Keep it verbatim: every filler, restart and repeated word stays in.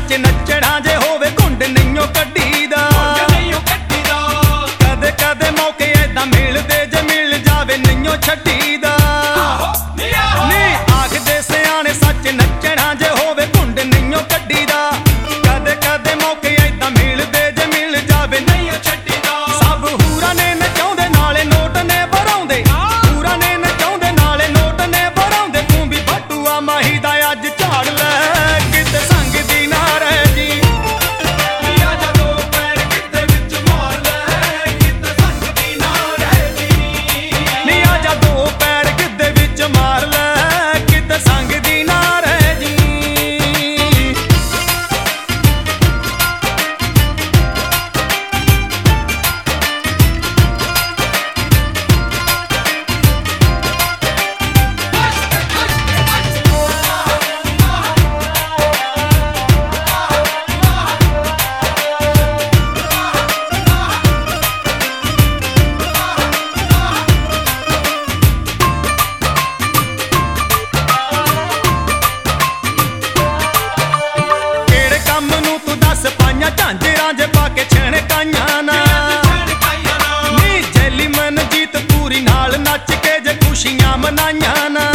सच नचना जे होवे घुंड नहींओ कड्डी दा कदे कदे मौके ऐदां मिलदे जे मिल जावे नहींओ छड्डी दा नी आखदे सियाणे सच नचना जे होवे घुंड नहींओ कड्डी दा कदे कदे मौके ऐदां मिलदे जे मिल जावे नहींओ छड्डी दा सब हूरां ने नचाउंदे नाले नोट ने भराउंदे हूरां ने नचाउंदे नाले नोट ने भराउंदे तूं भी बटूआ माही दा अज झाड़ लै किते संग दी ना रह जी आजा दो पैर किते विच मार लै किते संग दी ना रह जी नी आजा दो पैर किते विच मार लै किते संग दी ना रह जी झांजरां जे पाके छणकाइयां ना नी जैली मनजीत पूरी नाल नच के जे खुशियां मनाइयां ना